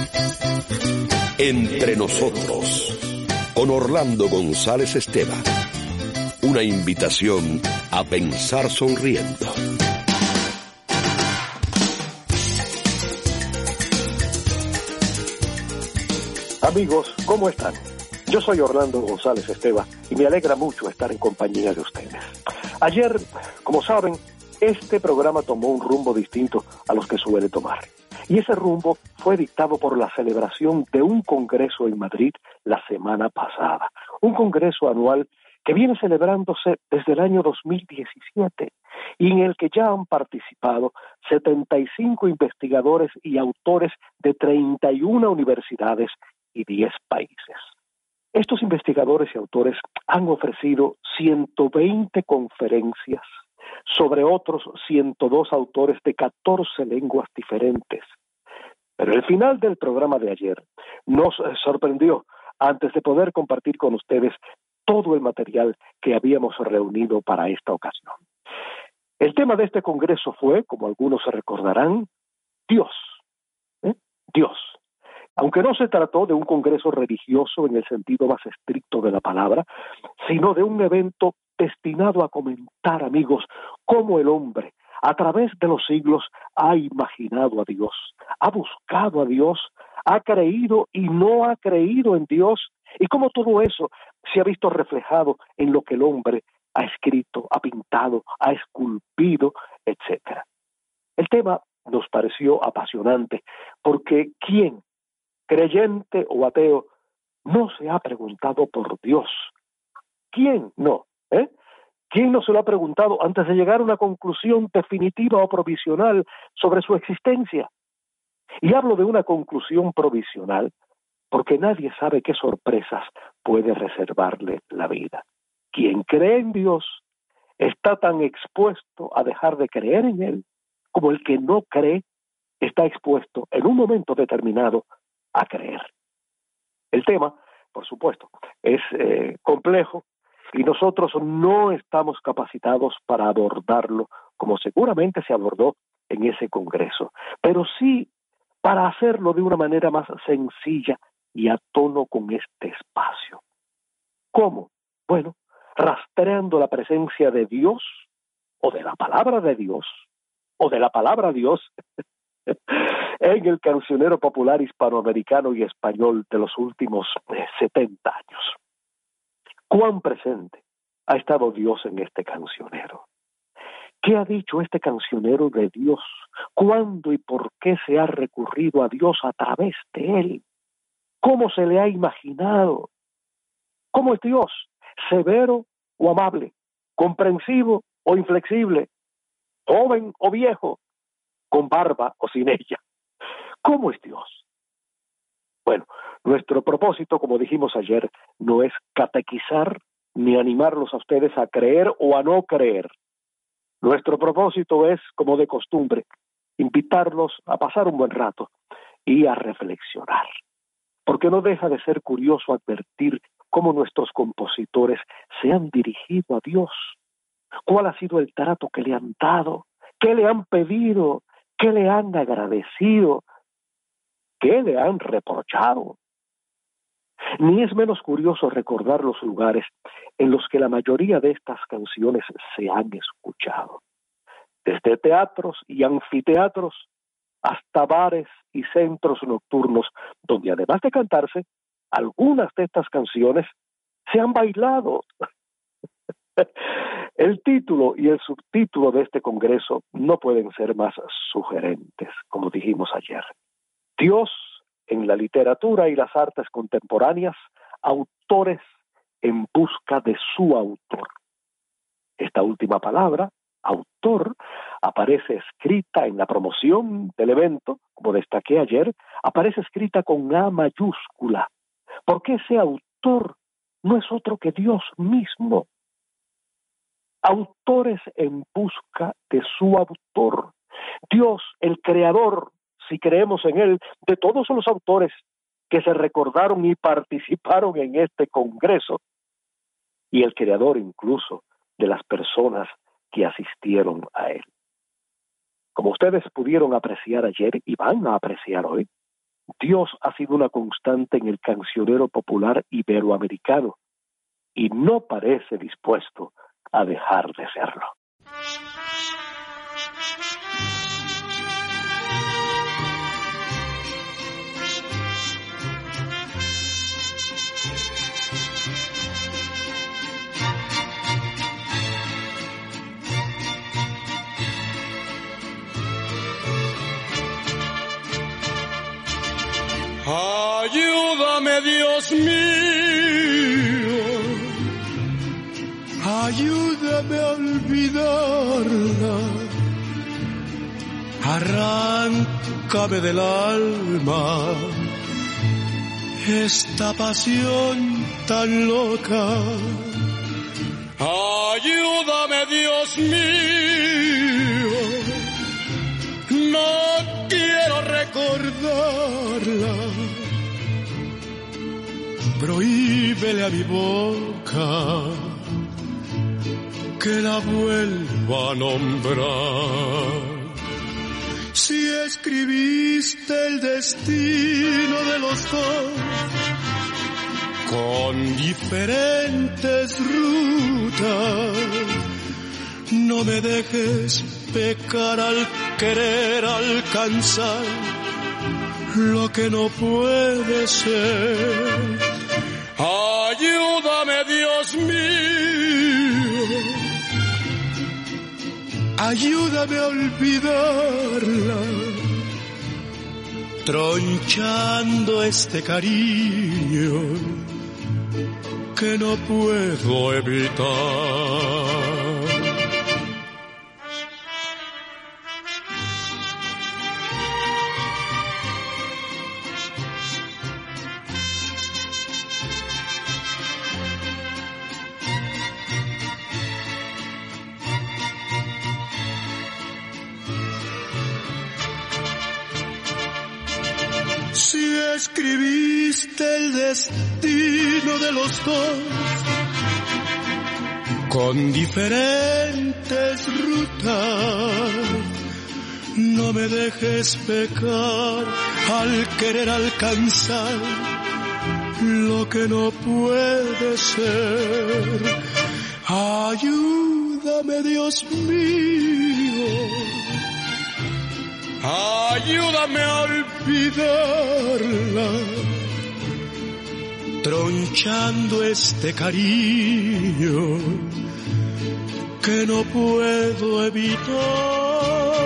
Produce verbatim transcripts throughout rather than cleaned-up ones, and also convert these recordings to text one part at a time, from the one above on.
Entre nosotros, con Orlando González Esteban. Una invitación a pensar sonriendo. Amigos, ¿cómo están? Yo soy Orlando González Esteban y me alegra mucho estar en compañía de ustedes. Ayer, como saben, este programa tomó un rumbo distinto a los que suele tomar. Y ese rumbo fue dictado por la celebración de un congreso en Madrid la semana pasada. Un congreso anual que viene celebrándose desde el año dos mil diecisiete y en el que ya han participado setenta y cinco investigadores y autores de treinta y una universidades y diez países. Estos investigadores y autores han ofrecido ciento veinte conferencias sobre otros ciento dos autores de catorce lenguas diferentes. Pero el final del programa de ayer nos sorprendió antes de poder compartir con ustedes todo el material que habíamos reunido para esta ocasión. El tema de este congreso fue, como algunos se recordarán, Dios. ¿Eh? Dios. Aunque no se trató de un congreso religioso en el sentido más estricto de la palabra, sino de un evento destinado a comentar, amigos, cómo el hombre, a través de los siglos, ha imaginado a Dios, ha buscado a Dios, ha creído y no ha creído en Dios, y cómo todo eso se ha visto reflejado en lo que el hombre ha escrito, ha pintado, ha esculpido, etcétera. El tema nos pareció apasionante, porque ¿quién, creyente o ateo, no se ha preguntado por Dios? ¿Quién no? ¿Eh? ¿Quién no se lo ha preguntado antes de llegar a una conclusión definitiva o provisional sobre su existencia? Y hablo de una conclusión provisional porque nadie sabe qué sorpresas puede reservarle la vida. Quien cree en Dios está tan expuesto a dejar de creer en Él como el que no cree está expuesto en un momento determinado a creer. El tema, por supuesto, es eh, complejo y nosotros no estamos capacitados para abordarlo como seguramente se abordó en ese congreso, pero sí para hacerlo de una manera más sencilla y a tono con este espacio. ¿Cómo? Bueno, rastreando la presencia de Dios o de la palabra de Dios o de la palabra Dios en el cancionero popular hispanoamericano y español de los últimos eh, setenta años. ¿Cuán presente ha estado Dios en este cancionero? ¿Qué ha dicho este cancionero de Dios? ¿Cuándo y por qué se ha recurrido a Dios a través de él? ¿Cómo se le ha imaginado? ¿Cómo es Dios? ¿Severo o amable? ¿Comprensivo o inflexible? ¿Joven o viejo? ¿Con barba o sin ella? ¿Cómo es Dios? Bueno, nuestro propósito, como dijimos ayer, no es catequizar ni animarlos a ustedes a creer o a no creer. Nuestro propósito es, como de costumbre, invitarlos a pasar un buen rato y a reflexionar. Porque no deja de ser curioso advertir cómo nuestros compositores se han dirigido a Dios. ¿Cuál ha sido el trato que le han dado? ¿Qué le han pedido? ¿Qué le han agradecido? ¿Qué le han reprochado? Ni es menos curioso recordar los lugares en los que la mayoría de estas canciones se han escuchado. Desde teatros y anfiteatros hasta bares y centros nocturnos, donde además de cantarse, algunas de estas canciones se han bailado. El título y el subtítulo de este congreso no pueden ser más sugerentes, como dijimos ayer. Dios en la literatura y las artes contemporáneas, autores en busca de su autor. Esta última palabra, autor, aparece escrita en la promoción del evento, como destaqué ayer, aparece escrita con A mayúscula, porque ese autor no es otro que Dios mismo. Autores en busca de su autor. Dios, el creador, si creemos en él, de todos los autores que se recordaron y participaron en este congreso, y el creador incluso de las personas que asistieron a él. Como ustedes pudieron apreciar ayer y van a apreciar hoy, Dios ha sido una constante en el cancionero popular iberoamericano y no parece dispuesto a dejar de serlo. Ayúdame, Dios mío, ayúdame a olvidarla, arráncame del alma esta pasión tan loca. Ayúdame, Dios mío, no quiero recordarla. Prohíbele a mi boca que la vuelva a nombrar. Si escribiste el destino de los dos con diferentes rutas, no me dejes pecar al querer alcanzar lo que no puede ser. Ayúdame, Dios mío, ayúdame a olvidarla, tronchando este cariño que no puedo evitar. Si escribiste el destino de los dos con diferentes rutas, no me dejes pecar al querer alcanzar lo que no puede ser. Ayúdame, Dios mío, ayúdame a olvidarla, tronchando este cariño que no puedo evitar.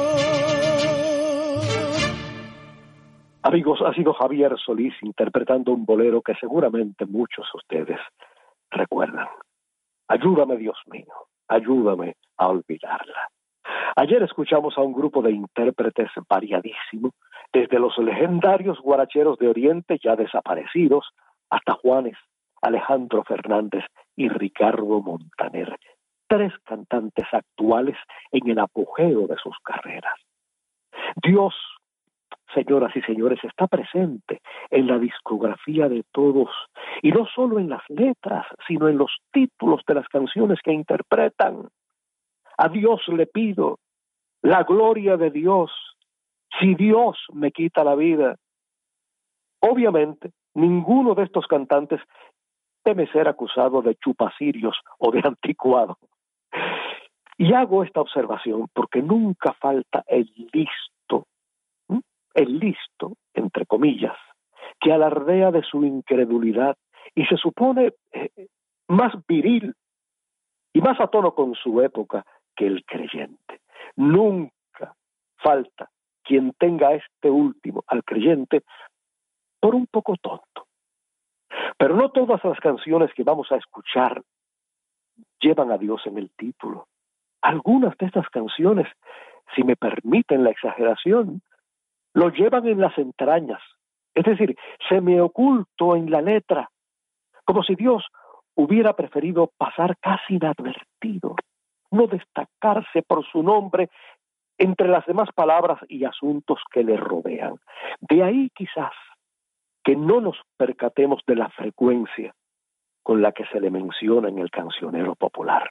Amigos, ha sido Javier Solís interpretando un bolero que seguramente muchos de ustedes recuerdan. Ayúdame, Dios mío, ayúdame a olvidarla. Ayer escuchamos a un grupo de intérpretes variadísimo, desde los legendarios guaracheros de Oriente ya desaparecidos, hasta Juanes, Alejandro Fernández y Ricardo Montaner, tres cantantes actuales en el apogeo de sus carreras. Dios, señoras y señores, está presente en la discografía de todos, y no solo en las letras, sino en los títulos de las canciones que interpretan. A Dios le pido la gloria de Dios, si Dios me quita la vida. Obviamente, ninguno de estos cantantes teme ser acusado de chupacirios o de anticuado. Y hago esta observación porque nunca falta el listo, ¿sí? el listo, entre comillas, que alardea de su incredulidad y se supone eh, más viril y más a tono con su época que el creyente. Nunca falta quien tenga a este último, al creyente, por un poco tonto. Pero no todas las canciones que vamos a escuchar llevan a Dios en el título. Algunas de estas canciones, si me permiten la exageración, lo llevan en las entrañas. Es decir, se me ocultó en la letra, como si Dios hubiera preferido pasar casi inadvertido, no destacarse por su nombre entre las demás palabras y asuntos que le rodean. De ahí quizás que no nos percatemos de la frecuencia con la que se le menciona en el cancionero popular.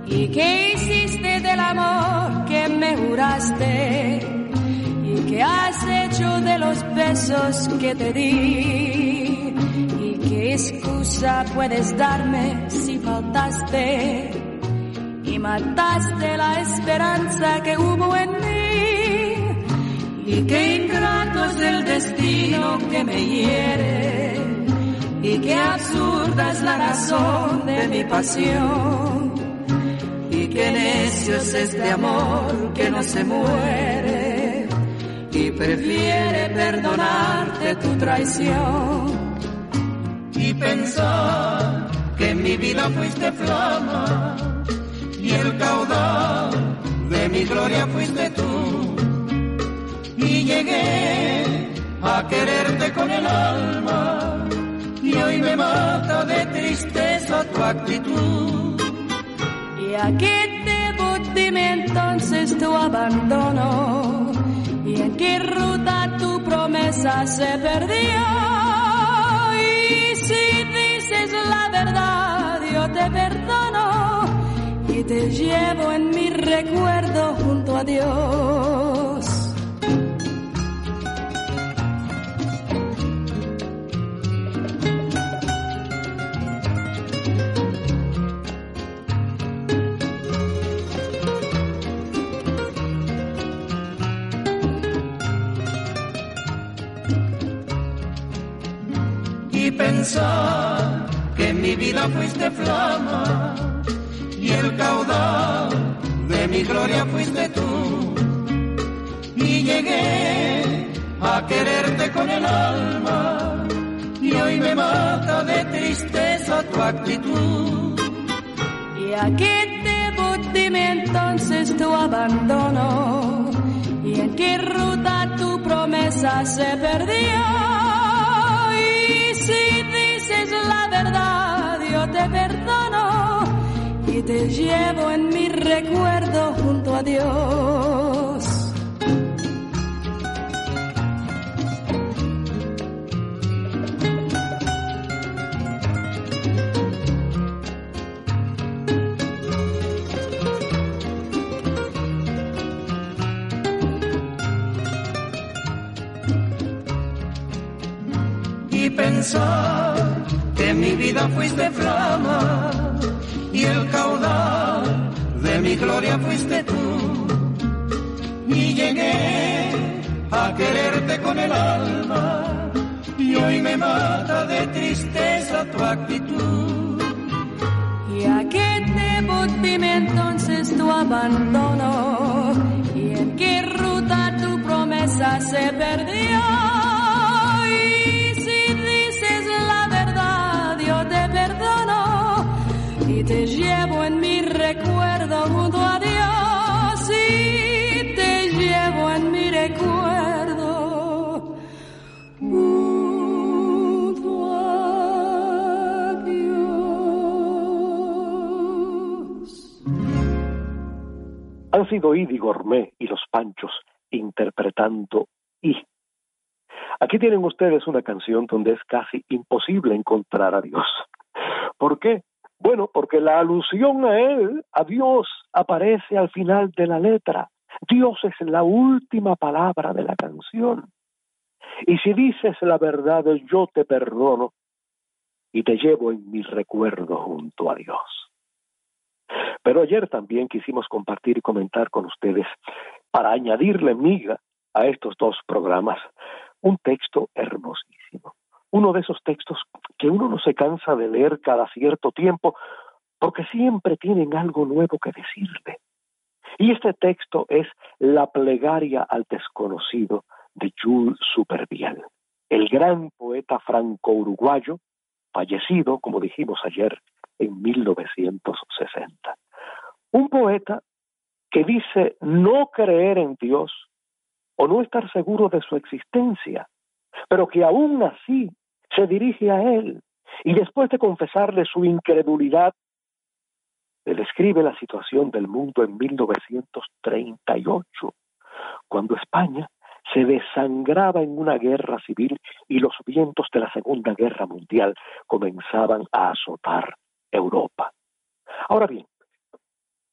¿Y qué hiciste del amor que me juraste? ¿Y qué has hecho de los besos que te di? ¿Y qué excusa puedes darme si faltaste? Y mataste la esperanza que hubo en mí. Y qué ingrato es el destino que me hiere. Y qué absurda es la razón de mi pasión. Y qué necio es este amor que no se muere. Y prefiere perdonarte tu traición. Y pensar que en mi vida fuiste flama. Y el caudal de mi gloria fuiste tú. Y llegué a quererte con el alma. Y hoy me mata de tristeza tu actitud. ¿Y a qué debo? Dime entonces tu abandono. ¿Y en qué ruta tu promesa se perdió? Y si dices la verdad yo te perdono. Y te llevo en mi recuerdo junto a Dios. Y pensar que en mi vida fuiste flama. Y el caudal de mi gloria fuiste tú. Y llegué a quererte con el alma. Y hoy me mata de tristeza tu actitud. ¿Y a qué debo? Dime entonces tu abandono. ¿Y en qué ruta tu promesa se perdió? Y si dices la verdad yo te perdono. Y te llevo en mi recuerdo junto a Dios. Y pensar que en mi vida fuiste flama. Y el caudal de mi gloria fuiste tú. Y llegué a quererte con el alma. Y hoy me mata de tristeza tu actitud. ¿Y a qué debo? Dime entonces tu abandono. ¿Y en qué ruta tu promesa se perdió? Y si dices la verdad yo te perdono. Y te llevo en mi recuerdo junto a Dios. Y te llevo en mi recuerdo junto a Dios. Han sido Idi Gourmet y Los Panchos interpretando Y. Aquí tienen ustedes una canción donde es casi imposible encontrar a Dios. ¿Por qué? Bueno, porque la alusión a Él, a Dios, aparece al final de la letra. Dios es la última palabra de la canción. Y si dices la verdad, yo te perdono y te llevo en mi recuerdo junto a Dios. Pero ayer también quisimos compartir y comentar con ustedes, para añadirle miga a estos dos programas, un texto hermosísimo. Uno de esos textos que uno no se cansa de leer cada cierto tiempo, porque siempre tienen algo nuevo que decirle. Y este texto es La plegaria al desconocido de Jules Supervielle, el gran poeta franco-uruguayo, fallecido, como dijimos ayer, en mil novecientos sesenta. Un poeta que dice no creer en Dios o no estar seguro de su existencia, pero que aún así se dirige a Él y después de confesarle su incredulidad, le describe la situación del mundo en mil novecientos treinta y ocho, cuando España se desangraba en una guerra civil y los vientos de la Segunda Guerra Mundial comenzaban a azotar Europa. Ahora bien,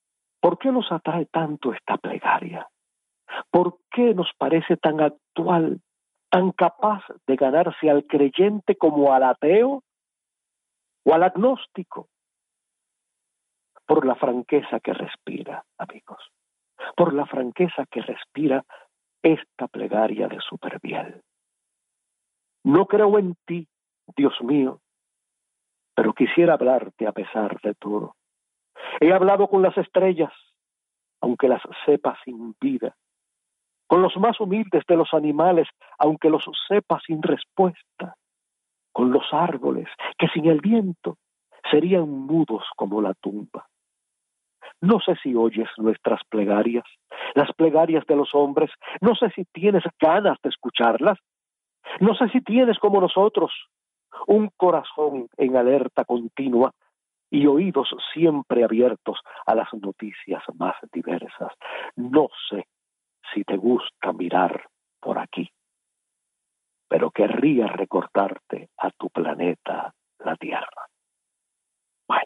¿Por qué nos atrae tanto esta plegaria? ¿Por qué nos parece tan actual, tan capaz de ganarse al creyente como al ateo o al agnóstico? Por la franqueza que respira, amigos, por la franqueza que respira esta plegaria de Superbiel. No creo en ti, Dios mío, pero quisiera hablarte a pesar de todo. He hablado con las estrellas, aunque las sepa sin vida, con los más humildes de los animales, aunque los sepa sin respuesta, con los árboles, que sin el viento serían mudos como la tumba. No sé si oyes nuestras plegarias, las plegarias de los hombres, no sé si tienes ganas de escucharlas, no sé si tienes como nosotros un corazón en alerta continua y oídos siempre abiertos a las noticias más diversas. No sé si te gusta mirar por aquí, pero querría recordarte a tu planeta, la Tierra. Bueno,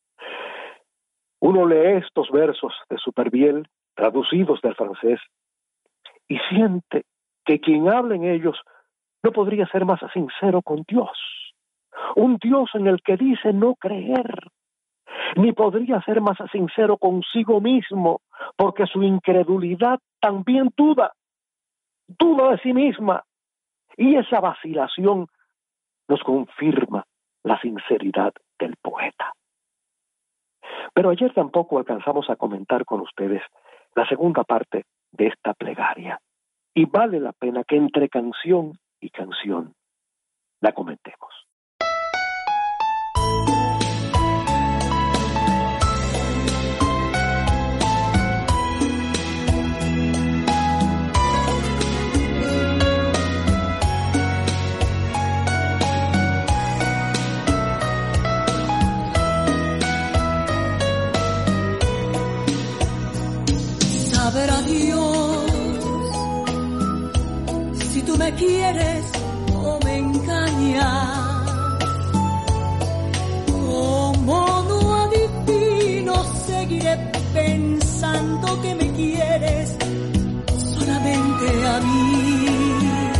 uno lee estos versos de Superbiel, traducidos del francés, y siente que quien habla en ellos no podría ser más sincero con Dios. Un Dios en el que dice no creer, ni podría ser más sincero consigo mismo, porque su incredulidad también duda, duda de sí misma, y esa vacilación nos confirma la sinceridad del poeta. Pero ayer tampoco alcanzamos a comentar con ustedes la segunda parte de esta plegaria, y vale la pena que entre canción y canción la comentemos. Sabrá Dios si tú me quieres o me engañas. Como no adivino, seguiré pensando que me quieres solamente a mí.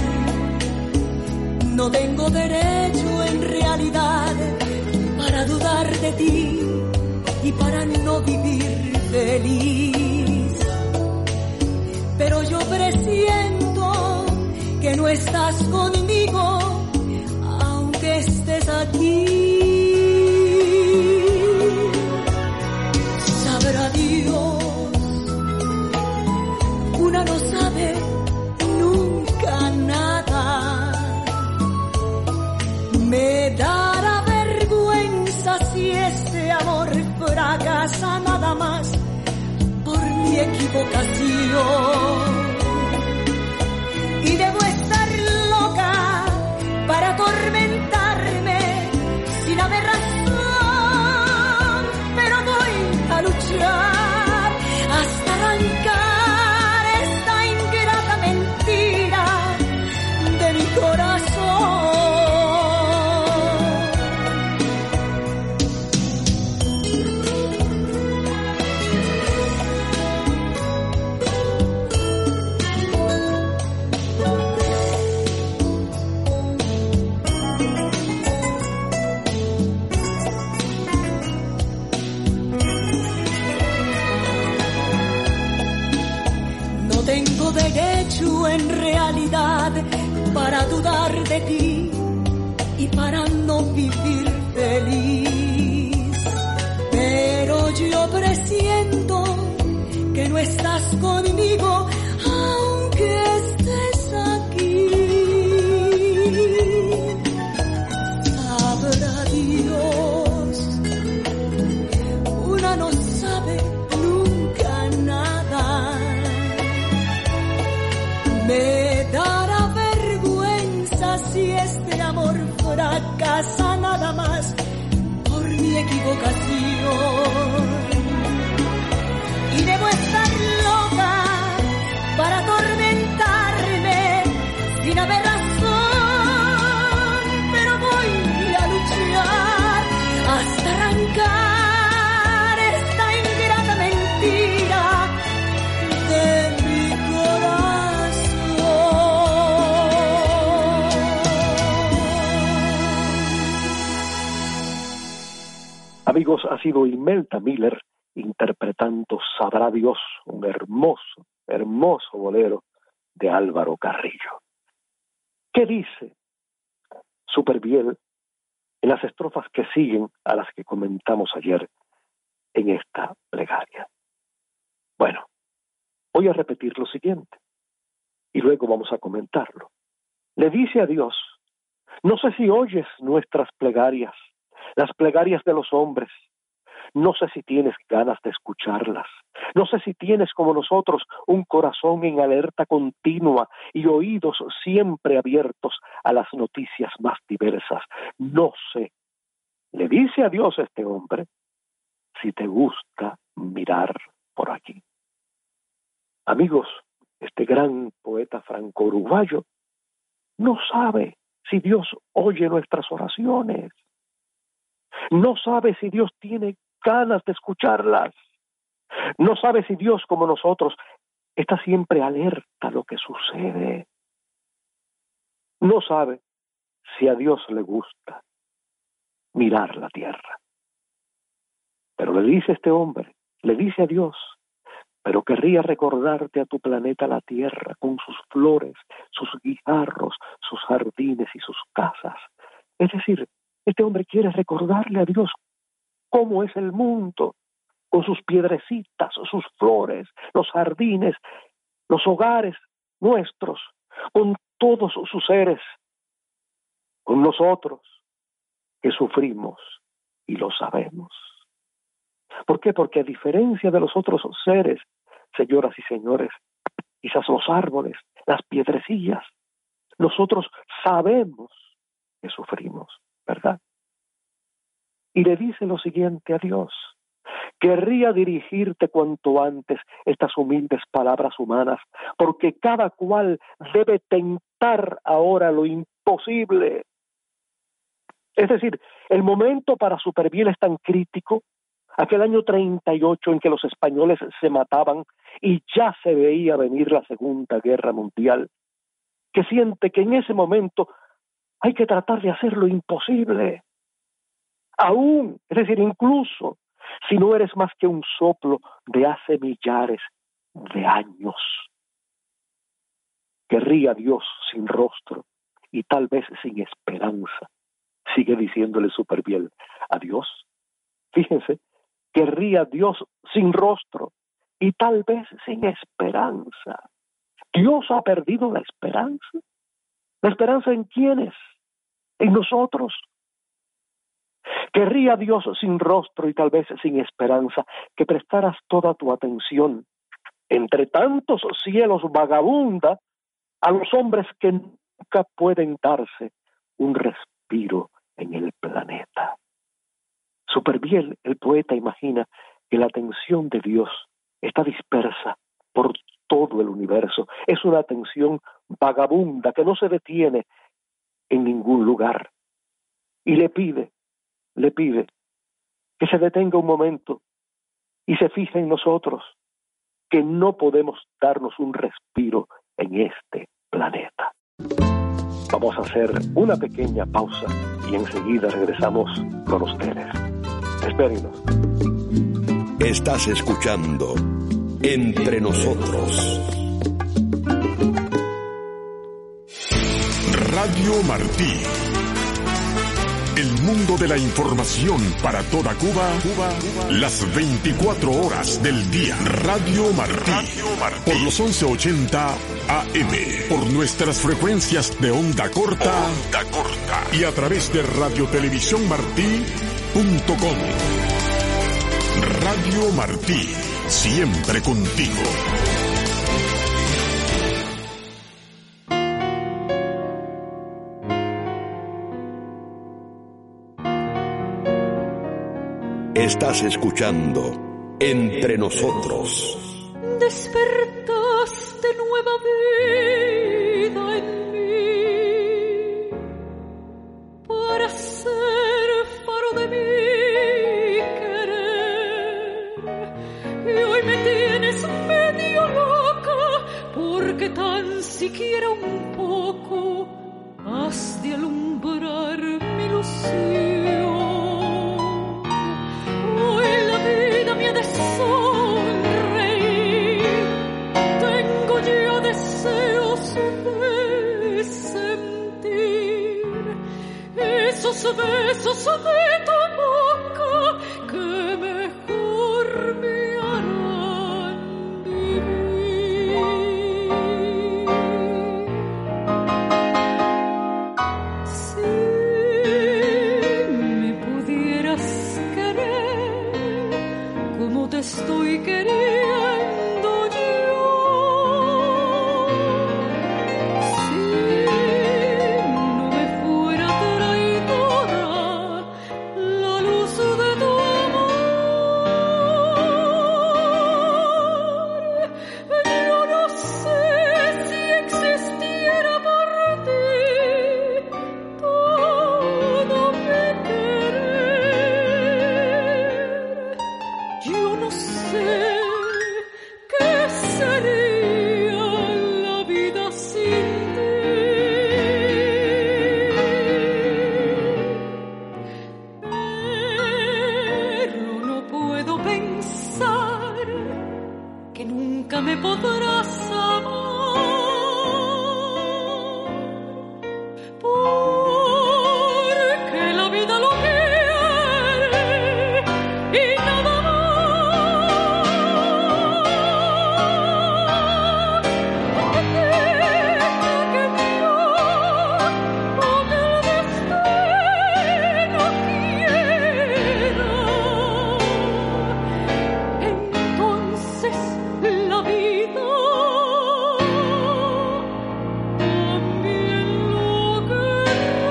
No tengo derecho en realidad para dudar de ti y para no vivir feliz. Pero yo presiento que no estás conmigo, aunque estés aquí. Sabrá Dios, una no sabe nunca nada. Me dará vergüenza si este amor fracasa nada más por mi equivocación. Y debo estar loca para atormentarme sin haber razón, pero voy a luchar hasta arrancar esta ingrata mentira de mi corazón. Derecho en realidad para dudar de ti y para no vivir feliz. Pero yo presiento que no estás conmigo, aunque estés aquí. Sabrá Dios, una no sabe nunca nada. Me dará vergüenza si este amor fracasa nada más por mi equivocación. Y debo estar loca para atormentarme sin haber razón, pero voy a luchar hasta arrancar esta ingrata mentira Amigos, ha sido Imelda Miller interpretando Sabrá Dios, un hermoso, hermoso bolero de Álvaro Carrillo. ¿Qué dice Superbiel en las estrofas que siguen a las que comentamos ayer en esta plegaria? Bueno, voy a repetir lo siguiente y luego vamos a comentarlo. Le dice a Dios: no sé si oyes nuestras plegarias, las plegarias de los hombres. No sé si tienes ganas de escucharlas. No sé si tienes como nosotros un corazón en alerta continua y oídos siempre abiertos a las noticias más diversas. No sé, le dice a Dios este hombre, si te gusta mirar por aquí. Amigos, este gran poeta franco-uruguayo no sabe si Dios oye nuestras oraciones. No sabe si Dios tiene ganas de escucharlas. No sabe si Dios, como nosotros, está siempre alerta a lo que sucede. No sabe si a Dios le gusta mirar la tierra. Pero le dice este hombre, le dice a Dios: pero querría recordarte a tu planeta la Tierra, con sus flores, sus guijarros, sus jardines y sus casas. Es decir, este hombre quiere recordarle a Dios cómo es el mundo, con sus piedrecitas, sus flores, los jardines, los hogares nuestros, con todos sus seres, con nosotros que sufrimos y lo sabemos. ¿Por qué? Porque a diferencia de los otros seres, señoras y señores, quizás los árboles, las piedrecillas, nosotros sabemos que sufrimos, ¿verdad? Y le dice lo siguiente a Dios: querría dirigirte cuanto antes estas humildes palabras humanas, porque cada cual debe tentar ahora lo imposible. Es decir, el momento para Superbiel es tan crítico, aquel año treinta y ocho en que los españoles se mataban y ya se veía venir la Segunda Guerra Mundial, que siente que en ese momento hay que tratar de hacer lo imposible. Aún, es decir, incluso si no eres más que un soplo de hace millares de años. Querría Dios sin rostro y tal vez sin esperanza, sigue diciéndole Superbiel a Dios. Fíjense, querría Dios sin rostro y tal vez sin esperanza. ¿Dios ha perdido la esperanza? ¿La esperanza en quiénes? En nosotros. Querría Dios sin rostro y tal vez sin esperanza que prestaras toda tu atención, entre tantos cielos vagabunda, a los hombres que nunca pueden darse un respiro en el planeta. Superbiel, el poeta, imagina que la atención de Dios está dispersa por todo el universo. Es una atención vagabunda que no se detiene en ningún lugar. Y le pide, le pide que se detenga un momento y se fije en nosotros, que no podemos darnos un respiro en este planeta. Vamos a hacer una pequeña pausa y enseguida regresamos con ustedes. Espérenos. Estás escuchando Entre Nosotros. Radio Martí. El mundo de la información para toda Cuba, Cuba, Cuba, las veinticuatro horas del día. Radio Martí. Radio Martí. Por los once ochenta A M. Por nuestras frecuencias de onda corta. Onda corta. Y a través de radio televisión martí punto com. Radio Martí. Siempre contigo. Estás escuchando Entre Nosotros. Despertaste nueva vida en mí para ser faro de mi querer. Y hoy me tienes medio loca porque tan siquiera un poco has de alumbrar mi ilusión. como te estoy queriendo yo. Si no me fuera traidora la luz de tu amor, yo no sé si existiera por ti todo mi querer. Yo no sé qué sería la vida sin ti, pero no puedo pensar que nunca me podrás amar, porque la vida lo quiere y nada más. Deja que Dios o que el destino quiera, entonces la vida también lo querrá.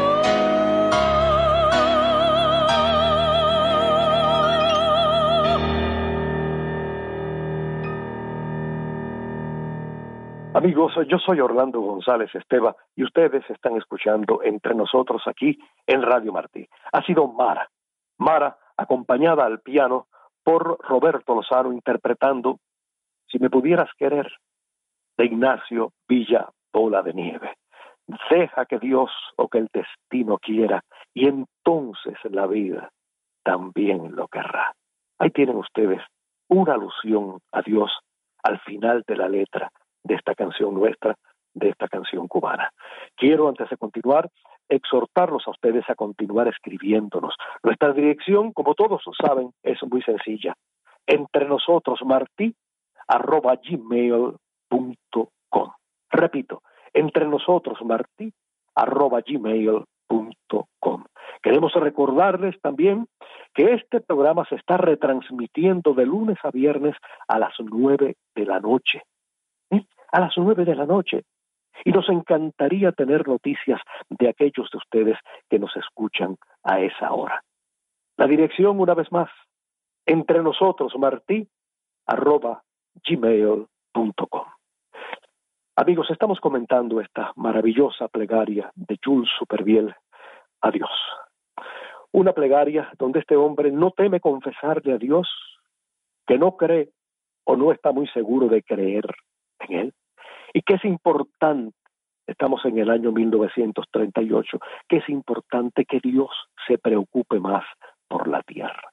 Amigos, yo soy Orlando González Esteva y ustedes están escuchando Entre Nosotros aquí en Radio Martí. Ha sido Mara, Mara acompañada al piano por Roberto Lozano interpretando Si me pudieras querer, de Ignacio Villa Bola de Nieve. Deja que Dios o que el destino quiera y entonces la vida también lo querrá. Ahí tienen ustedes una alusión a Dios al final de la letra de esta canción nuestra, de esta canción cubana. Quiero, antes de continuar, exhortarlos a ustedes a continuar escribiéndonos. Nuestra dirección, como todos lo saben, es muy sencilla. Entre nosotros, Martí, arroba gmail punto com. Repito, entre nosotros, Martí, arroba gmail punto com. Queremos recordarles también que este programa se está retransmitiendo de lunes a viernes a las nueve de la noche. ¿Eh? A las nueve de la noche. Y nos encantaría tener noticias de aquellos de ustedes que nos escuchan a esa hora. La dirección, una vez más, entre nosotros, Martí, arroba gmail punto com. Amigos, estamos comentando esta maravillosa plegaria de Jules Supervielle a Dios. Una plegaria donde este hombre no teme confesarle a Dios que no cree o no está muy seguro de creer en él, y que es importante, estamos en el año mil novecientos treinta y ocho, que es importante que Dios se preocupe más por la tierra.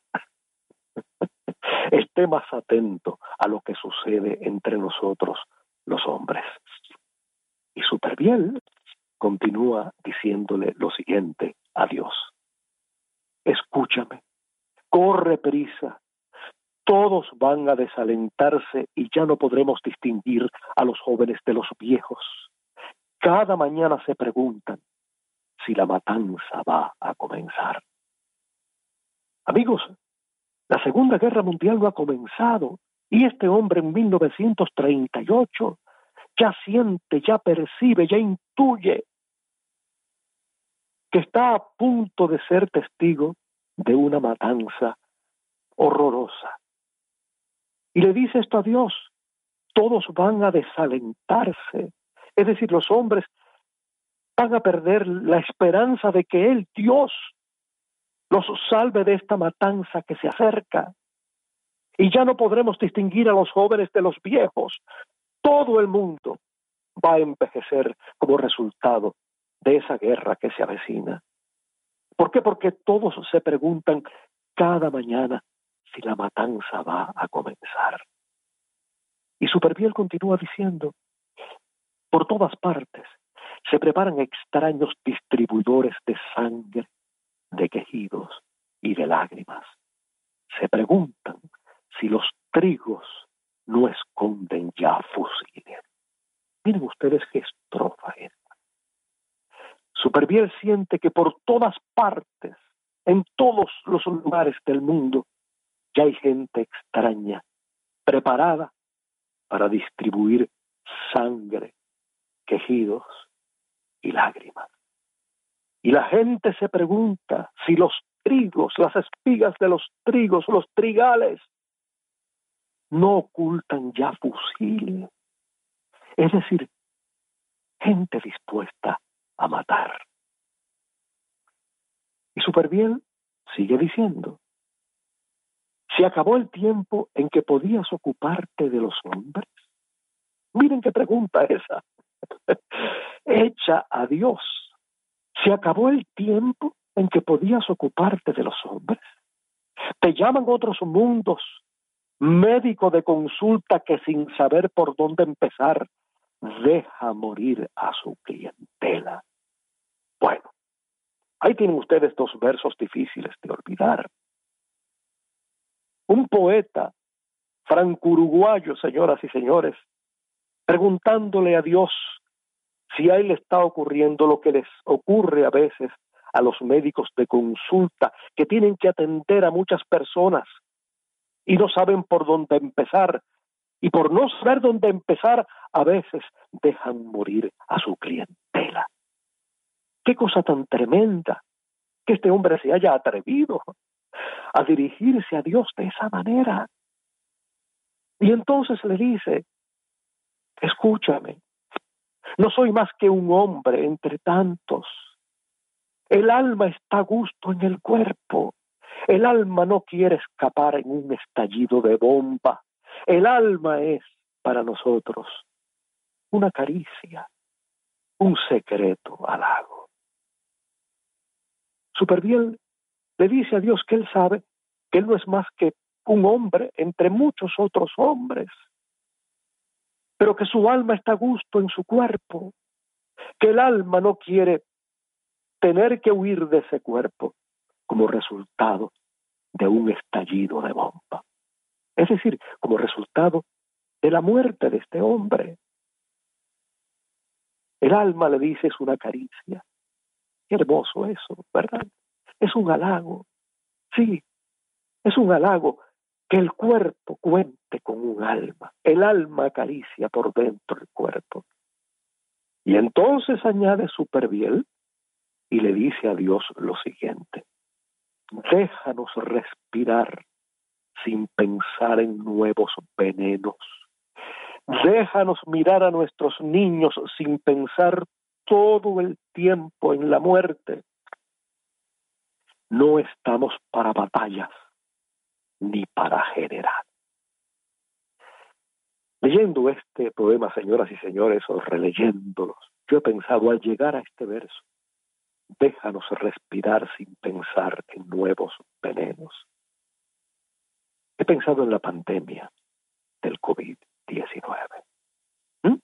Esté más atento a lo que sucede entre nosotros los hombres. Y Supervielle continúa diciéndole lo siguiente a Dios: escúchame, corre prisa, todos van a desalentarse y ya no podremos distinguir a los jóvenes de los viejos. Cada mañana se preguntan si la matanza va a comenzar. Amigos, la Segunda Guerra Mundial no ha comenzado y este hombre en mil novecientos treinta y ocho ya siente, ya percibe, ya intuye que está a punto de ser testigo de una matanza horrorosa. Y le dice esto a Dios: todos van a desalentarse, es decir, los hombres van a perder la esperanza de que Él, Dios, los salve de esta matanza que se acerca. Y ya no podremos distinguir a los jóvenes de los viejos. Todo el mundo va a envejecer como resultado de esa guerra que se avecina. ¿Por qué? Porque todos se preguntan cada mañana si la matanza va a comenzar. Y Supervielle continúa diciendo: por todas partes se preparan extraños distribuidores de sangre, de quejidos y de lágrimas. Se preguntan si los trigos no esconden ya fusiles. Miren ustedes qué estrofa esta. Supervielle siente que por todas partes, en todos los lugares del mundo, ya hay gente extraña, preparada para distribuir sangre, quejidos y lágrimas. Y la gente se pregunta si los trigos, las espigas de los trigos, los trigales, no ocultan ya fusiles. Es decir, gente dispuesta a matar. Y Superbiel sigue diciendo, ¿se acabó el tiempo en que podías ocuparte de los hombres? Miren qué pregunta esa. Hecha a Dios. ¿Se acabó el tiempo en que podías ocuparte de los hombres? Te llaman otros mundos, médico de consulta que sin saber por dónde empezar, deja morir a su clientela. Bueno, ahí tienen ustedes dos versos difíciles de olvidar. Un poeta franco-uruguayo, señoras y señores, preguntándole a Dios si a él le está ocurriendo lo que les ocurre a veces a los médicos de consulta, que tienen que atender a muchas personas y no saben por dónde empezar, y por no saber dónde empezar, a veces dejan morir a su clientela. Qué cosa tan tremenda que este hombre se haya atrevido a dirigirse a Dios de esa manera. Y entonces le dice, escúchame, no soy más que un hombre entre tantos. El alma está a gusto en el cuerpo. El alma no quiere escapar en un estallido de bomba. El alma es, para nosotros, una caricia, un secreto halago. Superbiel le dice a Dios que él sabe que él no es más que un hombre entre muchos otros hombres, pero que su alma está a gusto en su cuerpo, que el alma no quiere tener que huir de ese cuerpo como resultado de un estallido de bomba. Es decir, como resultado de la muerte de este hombre. El alma, le dice, es una caricia. Qué hermoso eso, ¿verdad? Es un halago. Sí, es un halago que el cuerpo cuente con un alma. El alma acaricia por dentro el cuerpo. Y entonces añade Superbiel y le dice a Dios lo siguiente: déjanos respirar sin pensar en nuevos venenos. Déjanos mirar a nuestros niños sin pensar todo el tiempo en la muerte. No estamos para batallas ni para generar. Leyendo este poema, señoras y señores, o releyéndolos, yo he pensado al llegar a este verso: déjanos respirar sin pensar en nuevos venenos. He pensado en la pandemia del COVID diecinueve. ¿Mm?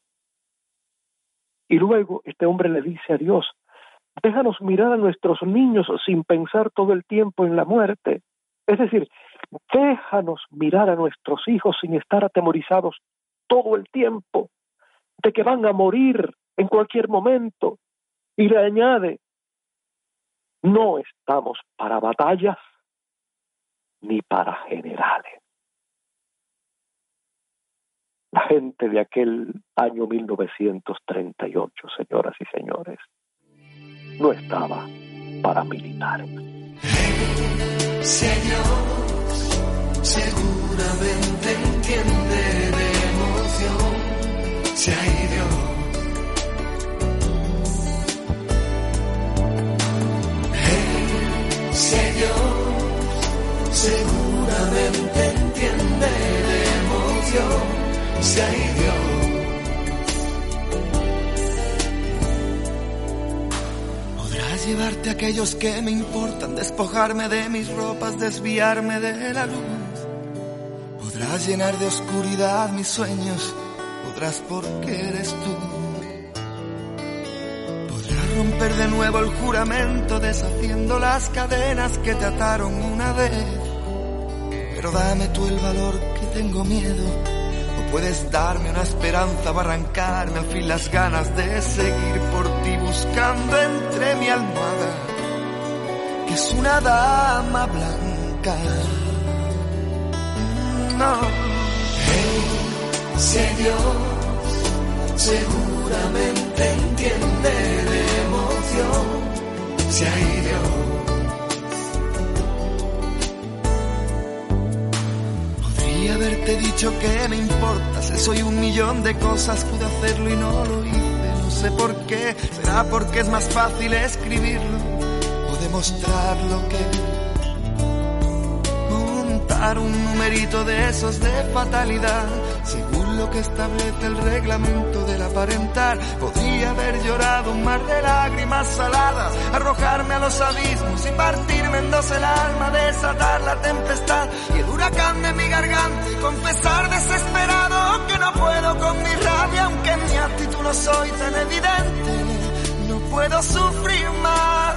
Y luego este hombre le dice a Dios: déjanos mirar a nuestros niños sin pensar todo el tiempo en la muerte. Es decir, déjanos mirar a nuestros hijos sin estar atemorizados todo el tiempo de que van a morir en cualquier momento. Y le añade: no estamos para batallas ni para generales. La gente de aquel año mil novecientos treinta y ocho, señoras y señores, no estaba para militares. Señor, seguramente entiende de emoción, se ha ido. Hey, Señor, seguramente entiende de emoción, se ha ido. Llevarte a aquellos que me importan, despojarme de mis ropas, desviarme de la luz. Podrás llenar de oscuridad mis sueños, podrás porque eres tú. Podrás romper de nuevo el juramento, deshaciendo las cadenas que te ataron una vez. Pero dame tú el valor, que tengo miedo. O puedes darme una esperanza o arrancarme al fin las ganas de seguir por ti, buscando entre mi almohada, que es una dama blanca. Si hay Dios, seguramente entiende de emoción. Si hay Dios. Podría haberte dicho que me importas, soy un millón de cosas, pude hacerlo y no lo hice, no sé por qué, será porque es más fácil escribirlo o demostrar lo que montar un numerito de esos de fatalidad, según lo que establece el reglamento del aparentar. Podría haber llorado un mar de lágrimas saladas, arrojarme a los abismos y partirme en dos el alma, desatar la tempestad y el huracán de mi garganta y confesar desesperado que no puedo con mi rabia, aunque en mi actitud no soy tan evidente, no puedo sufrir más.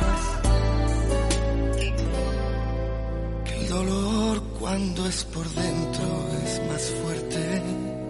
Que el dolor cuando es por dentro es más fuerte,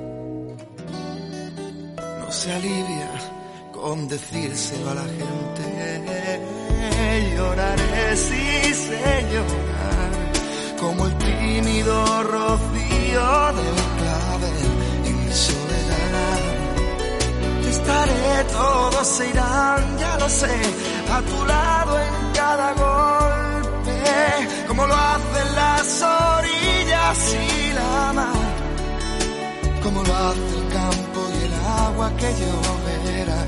no se alivia con decírselo a la gente. Lloraré si sé llorar, como el tímido rocío del clavel en soledad. Estaré, todos se irán, ya lo sé, a tu lado en cada golpe, como lo hacen las orillas y la mar, como lo hace el campo y el agua que lloverá.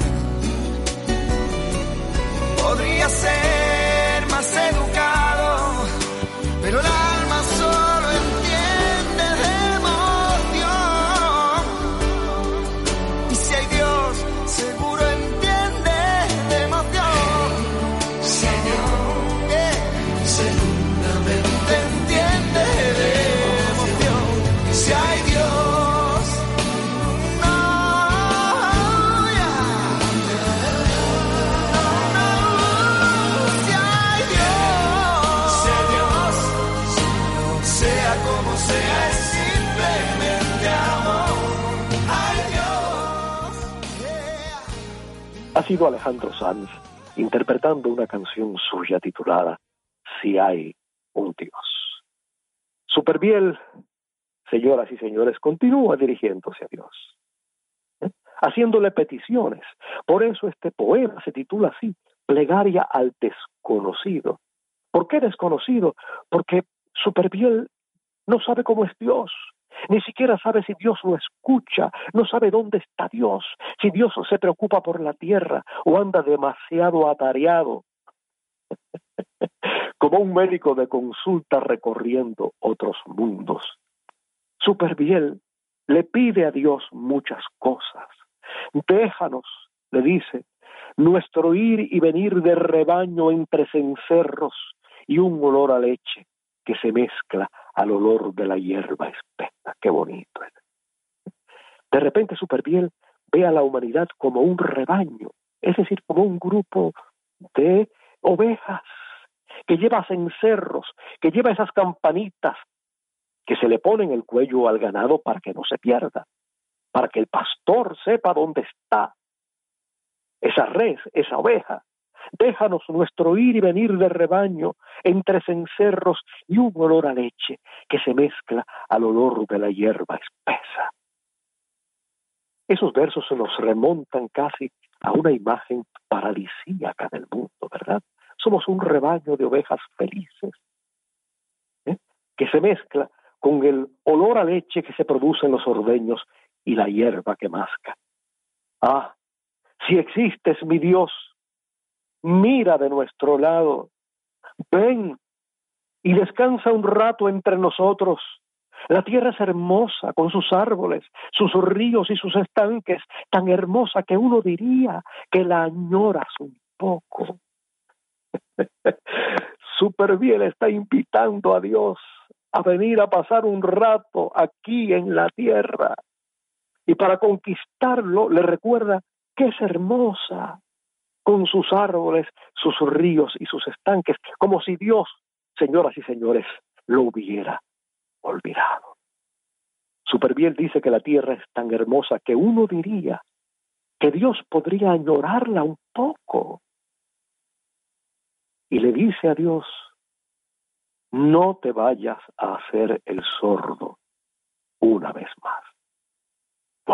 Podría ser más educado, pero el alma solo entiende de emoción. Y si hay Dios, seguro entiende de emoción. Si hay Dios, yeah, seguramente entiende de emoción. Si hay Dios, no, yeah. No, si hay Dios, si hay Dios, sea como sea, es simplemente amor. Ay Dios, yeah. Ha sido Alejandro Sanz interpretando una canción suya titulada Si hay un Dios. Superbiel, señoras y señores, continúa dirigiéndose a Dios, ¿eh? haciéndole peticiones. Por eso este poema se titula así, Plegaria al desconocido. ¿Por qué desconocido? Porque Superbiel no sabe cómo es Dios, ni siquiera sabe si Dios lo escucha, no sabe dónde está Dios, si Dios se preocupa por la tierra o anda demasiado atareado, como un médico de consulta recorriendo otros mundos. Superbiel le pide a Dios muchas cosas. Déjanos, le dice, nuestro ir y venir de rebaño entre cencerros y un olor a leche que se mezcla al olor de la hierba espesa. Qué bonito es. De repente Superbiel ve a la humanidad como un rebaño, es decir, como un grupo de ovejas que lleva cencerros, que lleva esas campanitas que se le ponen el cuello al ganado para que no se pierda, para que el pastor sepa dónde está esa res, esa oveja. Déjanos nuestro ir y venir de rebaño entre cencerros y un olor a leche que se mezcla al olor de la hierba espesa. Esos versos se nos remontan casi a una imagen paradisíaca del mundo, ¿verdad? Somos un rebaño de ovejas felices, ¿eh? que se mezcla con el olor a leche que se produce en los ordeños y la hierba que masca. Ah, si existes, mi Dios, mira de nuestro lado, ven y descansa un rato entre nosotros. La tierra es hermosa con sus árboles, sus ríos y sus estanques, tan hermosa que uno diría que la añoras un poco. Superbiel está invitando a Dios a venir a pasar un rato aquí en la tierra. Y para conquistarlo le recuerda que es hermosa, con sus árboles, sus ríos y sus estanques, como si Dios, señoras y señores, lo hubiera olvidado. Superbiel dice que la tierra es tan hermosa que uno diría que Dios podría añorarla un poco. Y le dice a Dios, no te vayas a hacer el sordo una vez más.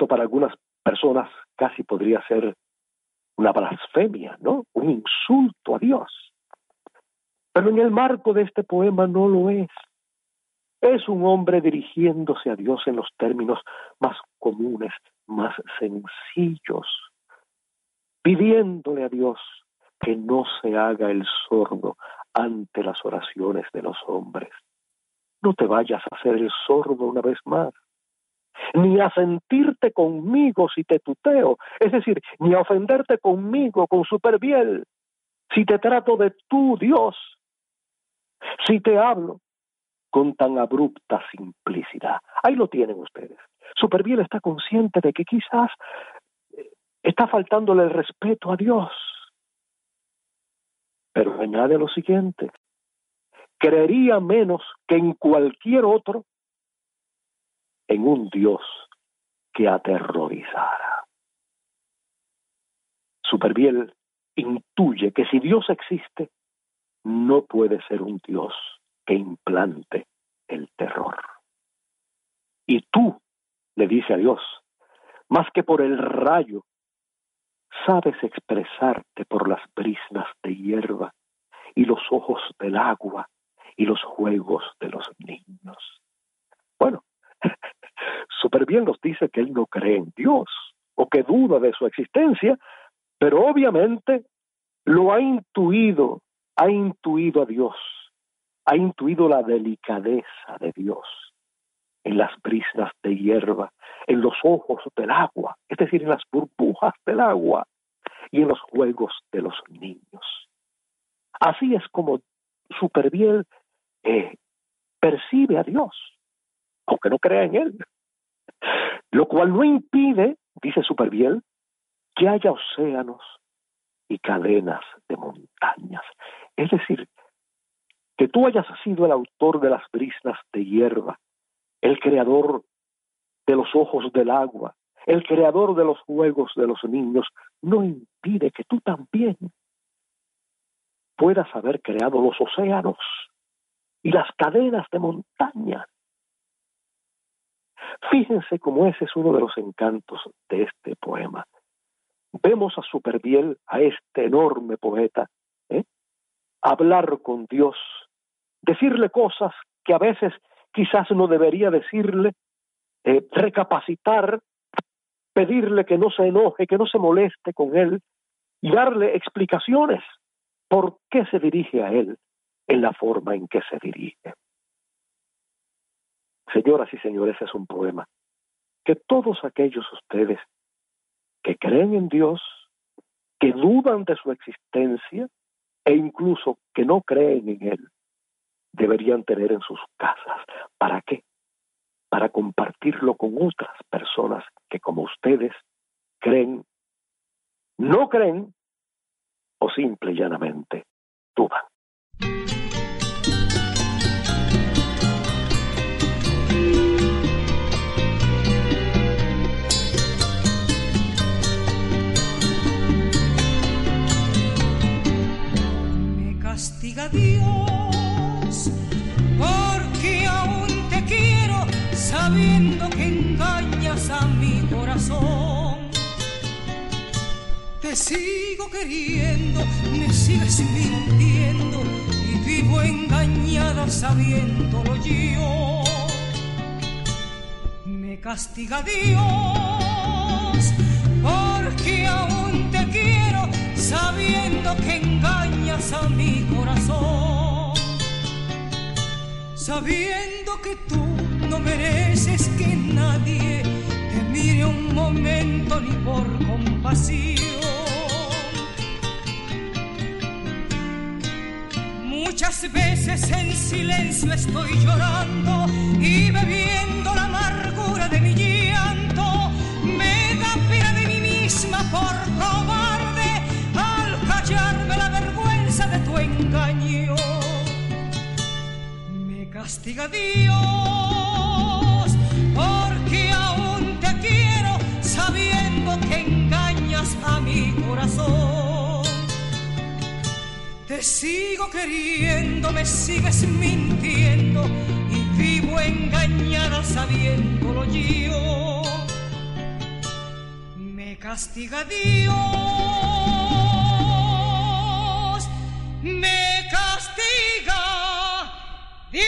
Esto para algunas personas casi podría ser una blasfemia, ¿no? Un insulto a Dios. Pero en el marco de este poema no lo es. Es un hombre dirigiéndose a Dios en los términos más comunes, más sencillos, pidiéndole a Dios que no se haga el sordo ante las oraciones de los hombres. No te vayas a hacer el sordo una vez más, ni a sentirte conmigo si te tuteo, es decir, ni a ofenderte conmigo con Superbiel, si te trato de tú, Dios, si te hablo con tan abrupta simplicidad. Ahí lo tienen ustedes. Superbiel está consciente de que quizás está faltándole el respeto a Dios. Pero añade lo siguiente: creería menos que en cualquier otro en un Dios que aterrorizara. Superbiel intuye que si Dios existe, no puede ser un Dios que implante el terror. Y tú, le dice a Dios, más que por el rayo, sabes expresarte por las brisnas de hierba y los ojos del agua y los juegos de los niños. Bueno, Superbiel nos dice que él no cree en Dios o que duda de su existencia, pero obviamente lo ha intuido, ha intuido a Dios, ha intuido la delicadeza de Dios en las brisnas de hierba, en los ojos del agua, es decir, en las burbujas del agua y en los juegos de los niños. Así es como Superbiel eh, percibe a Dios, aunque no crea en él. Lo cual no impide, dice Superbiel, que haya océanos y cadenas de montañas. Es decir, que tú hayas sido el autor de las brisnas de hierba, el creador de los ojos del agua, el creador de los juegos de los niños, no impide que tú también puedas haber creado los océanos y las cadenas de montaña. Fíjense cómo ese es uno de los encantos de este poema. Vemos a Superbiel, a este enorme poeta, ¿eh? hablar con Dios, decirle cosas que a veces quizás no debería decirle, eh, recapacitar, pedirle que no se enoje, que no se moleste con él, y darle explicaciones por qué se dirige a él en la forma en que se dirige. Señoras y señores, es un poema que todos aquellos ustedes que creen en Dios, que dudan de su existencia e incluso que no creen en Él, deberían tener en sus casas. ¿Para qué? Para compartirlo con otras personas que, como ustedes, creen, no creen o simple y llanamente dudan. Castiga Dios, porque aún te quiero, sabiendo que engañas a mi corazón. Te sigo queriendo, me sigues mintiendo y vivo engañada sabiéndolo yo. Me castiga Dios, porque aún te quiero, sabiendo que engañas a mi corazón, sabiendo que tú no mereces que nadie te mire un momento ni por compasión. Muchas veces en silencio estoy llorando y bebiendo la amargura de mi llanto. Me da pena de mí misma por cobarde al callarme la vergüenza de tu engaño. Me castiga Dios, porque aún te quiero, sabiendo que engañas a mi corazón. Te sigo queriendo, me sigues mintiendo y vivo engañada sabiéndolo yo. castiga Dios, me castiga Dios.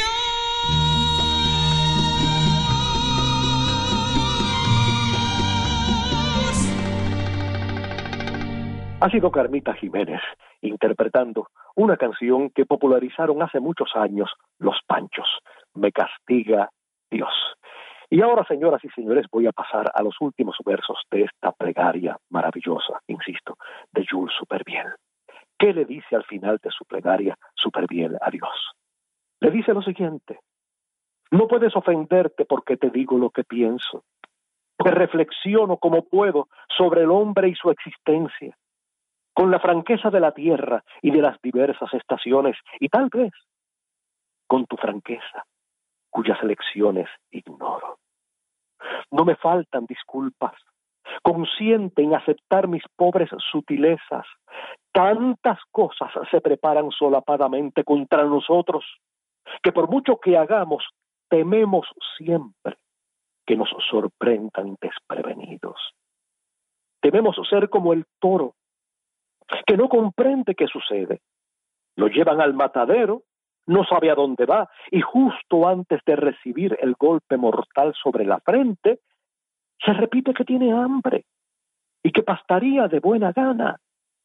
Ha sido Carmita Jiménez interpretando una canción que popularizaron hace muchos años los Panchos, Me castiga Dios. Y ahora, señoras y señores, voy a pasar a los últimos versos de esta plegaria maravillosa, insisto, de Jules Supervielle. ¿Qué le dice al final de su plegaria Supervielle a Dios? Le dice lo siguiente: no puedes ofenderte porque te digo lo que pienso, que reflexiono como puedo sobre el hombre y su existencia, con la franqueza de la tierra y de las diversas estaciones, y tal vez con tu franqueza, cuyas lecciones ignoro. No me faltan disculpas, consciente en aceptar mis pobres sutilezas. Tantas cosas se preparan solapadamente contra nosotros, que por mucho que hagamos, tememos siempre que nos sorprendan desprevenidos. Tememos ser como el toro, que no comprende qué sucede. Lo llevan al matadero, no sabe a dónde va, y justo antes de recibir el golpe mortal sobre la frente, se repite que tiene hambre y que pastaría de buena gana.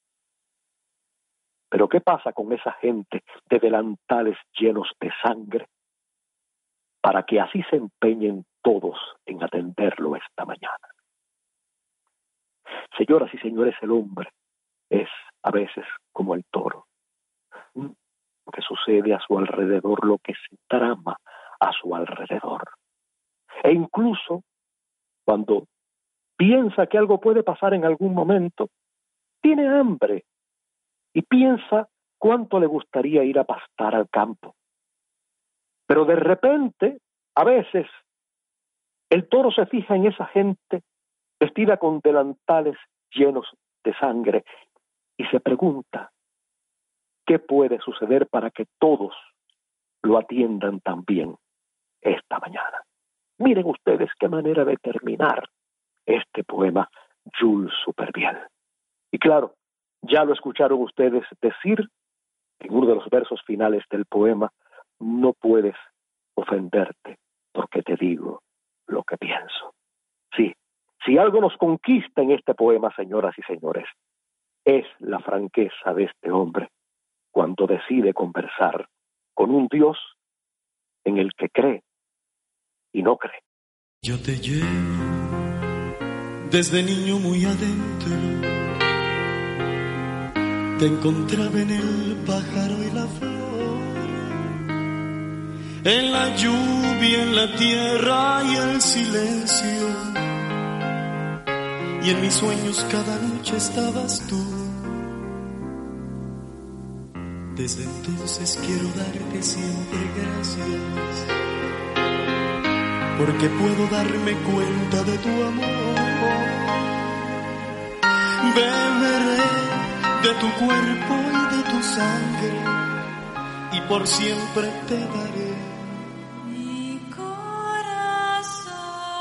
Pero ¿qué pasa con esa gente de delantales llenos de sangre? Para que así se empeñen todos en atenderlo esta mañana. Señoras y señores, el hombre es a veces como el toro. Lo que sucede a su alrededor, lo que se trama a su alrededor. E incluso cuando piensa que algo puede pasar en algún momento, tiene hambre y piensa cuánto le gustaría ir a pastar al campo. Pero de repente, a veces, el toro se fija en esa gente vestida con delantales llenos de sangre y se pregunta, ¿qué puede suceder para que todos lo atiendan también esta mañana? Miren ustedes qué manera de terminar este poema Jules Supervielle. Y claro, ya lo escucharon ustedes decir en uno de los versos finales del poema: no puedes ofenderte porque te digo lo que pienso. Sí, si algo nos conquista en este poema, señoras y señores, es la franqueza de este hombre cuando decide conversar con un Dios en el que cree y no cree. Yo te llevo desde niño muy adentro, te encontraba en el pájaro y la flor, en la lluvia, en la tierra y el silencio, y en mis sueños cada noche estabas tú. Desde entonces quiero darte siempre gracias, porque puedo darme cuenta de tu amor. Beberé de tu cuerpo y de tu sangre, y por siempre te daré mi corazón.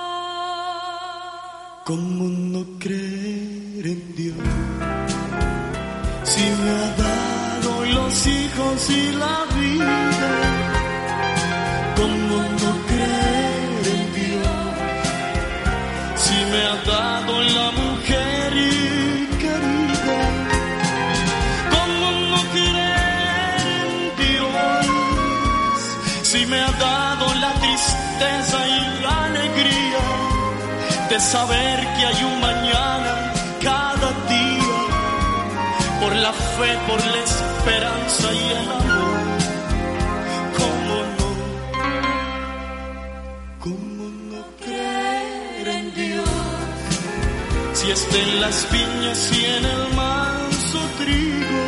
¿Cómo no creer en Dios si me ha dado los hijos y la vida? ¿Cómo no creer en Dios si me ha dado la mujer querida? ¿Cómo no creer en Dios si me ha dado la tristeza y la alegría de saber que hay un mañana cada día, por la fe, por la esperanza y el amor? ¿Cómo no? ¿Cómo no creer en Dios si está en las viñas y en el manso trigo?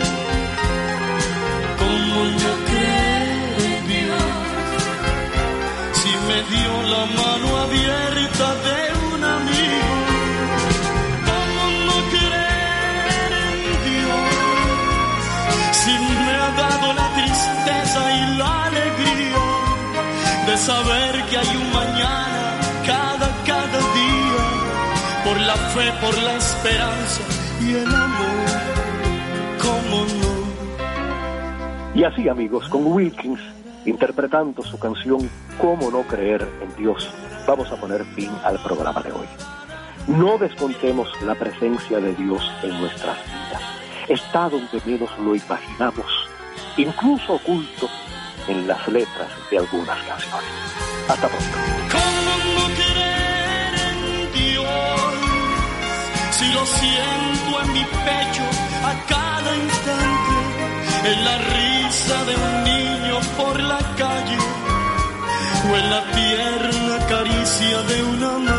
¿Cómo no creer en Dios si me dio la mano abierta de un amigo? ¿Cómo no creer en Dios si me ha dado la tristeza y la alegría de saber que hay un mañana cada, cada día, por la fe, por la esperanza y el amor, cómo no. Y así, amigos, con Wilkins interpretando su canción ¿Cómo no creer en Dios?, vamos a poner fin al programa de hoy. No descontemos la presencia de Dios en nuestras vidas. Está donde menos lo imaginamos, incluso oculto en las letras de algunas canciones. Hasta pronto. ¿Cómo no creer en Dios si lo siento en mi pecho a cada instante, en la risa de un niño por la calle o en la tierna caricia de una madre?